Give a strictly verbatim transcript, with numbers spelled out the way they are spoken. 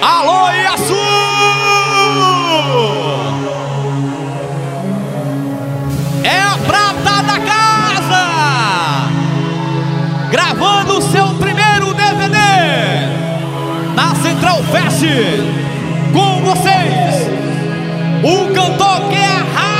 Alô, Iaçu! É a prata da casa, gravando o seu primeiro D V D na Central Fest. Com vocês, o cantor que é a